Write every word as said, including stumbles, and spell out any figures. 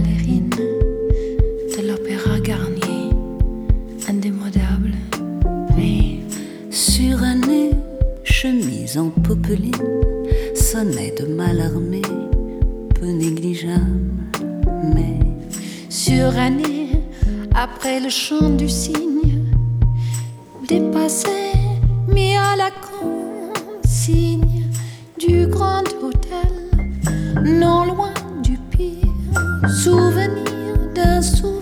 ballerine de l'opéra Garnier, indémodable. Et surannée, chemise en popeline, sonnet de Mallarmé, peu négligeable, mais surannée, après le chant du cygne, dépassé, mis à la consigne du grand hôtel, non loin du pire souvenir d'un souvenir.